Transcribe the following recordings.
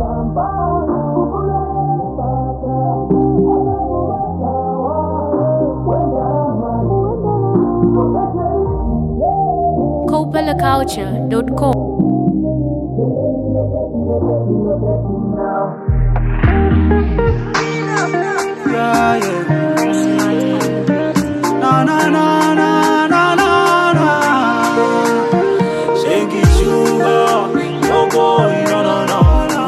CopellaCulture.com. Yeah, yeah. Na na na na na na na. Shake it, sugar, no boy, no no no no.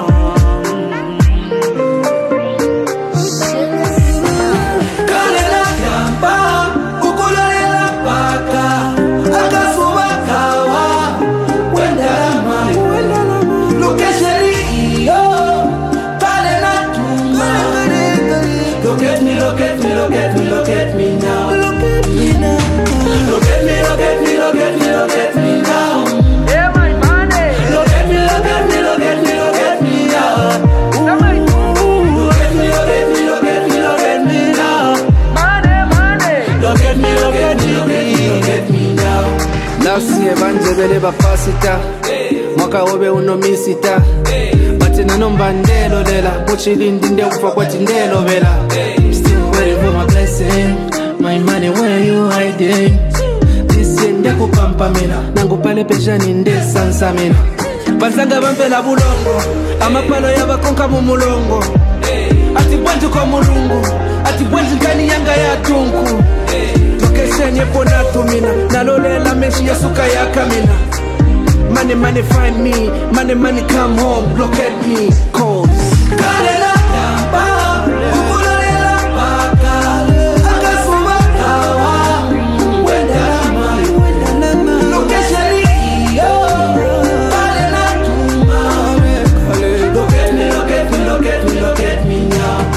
Kalela kamba, ukulela paka, akasuba kawa, wenda mali, look at Sherry, yo, kalela tuma. Look at me, look at me, look at me, look at me now. Look at me now. Look at me, look at me, look at me, look at me now. Yeah, my money. Look at me, look at me, look at me, look at me now. Look at me, look at me, look at me, look at me now. money. Look at me, look at me, look at me, look at me now. Nafsi evanje bele bafasita mwaka wobe unomisita bati nanomba ndelo lela muchilindi ndekufa kwati ndelo vela still waiting for my blessing my money where you hiding this ndekupampa mina nangupale peshani ndesansa mina bansanga bamfela bulongo amapalo yabakonka mu mulongo ati bwanji kwa mulungu ati bwanji nkani yanga ya tunku location yepona tumina nalolela meshi yasuka yakamina money money find me money come home look at me cause Kalela kamba, ukulela paka, akasuba kawa, wenda mali. Look at Sherry, yo, kalela tuma. Look at me, look at me, look at me, look at me now.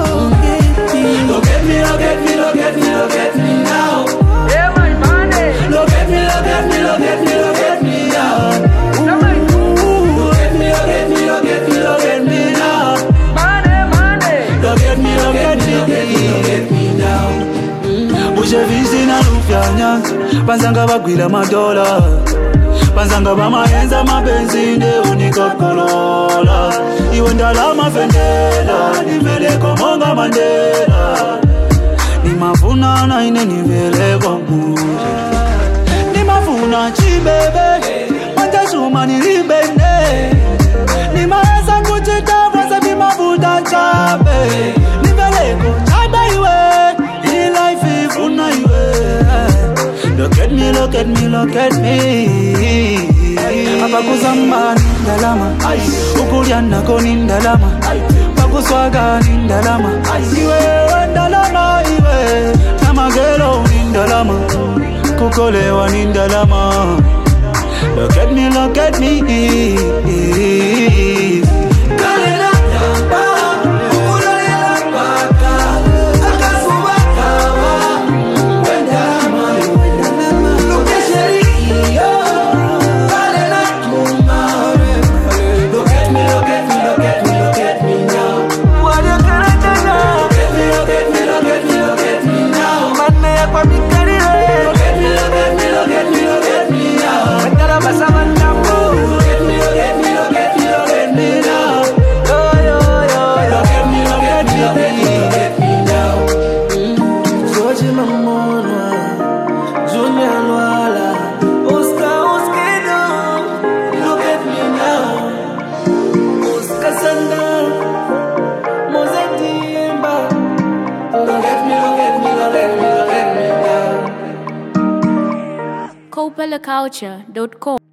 Look at me, look at me, look at me, look at me now. Yeah, my money. Look at me, look at me, look at me, look at me now. Look at Look at me, look at me, look at me, look at me now. money. Look at me, look at me, look at me, look at me now. Bushevisi na lufyanya, banzanga bagwila madola. Banzanga bamayenza mabenzi nde unikokolola. Iwe ndalama fendela, niveleko monga Mandela. Nimafuna na ine niveleko muje. Nimafuna chibebe, manjashuma nilibende. Nimaeza kuchitavwa sabi mafuta chabe. Niveleko chabe iwe, in life ifuna iwe. Look at me, look at me, look at me. Abakuzamba nindalama, ukulya nako nindalama, bakuswaga nindalama. Iwe ndalama iwe, namagelo nindalama, kukolewa nindalama. Look at me, look at me. Kalela kamba, ukulela paka, akasuba kawa, wenda mali. Look at Sherry, yo, kalela tuma. Look at me, look at me, look at me, look at me now. What you gonna do now? Look at me, look at me, look at me, look at me now. Money ya kwa mikari. Look at me, look at me, look at me, look at me now. Mandala basama ndambo. Look at me, look at me, look at me, look at me now. Yo, yo, yo, yo. Look at me, look at me, look at me, look at me now. George Mamona Junior Lwala Oscar Oskedo, look at me now. Oscar Sanda, Mozetimba. Look at me, look at me, look at me, look at me now. CopellaCulture.com.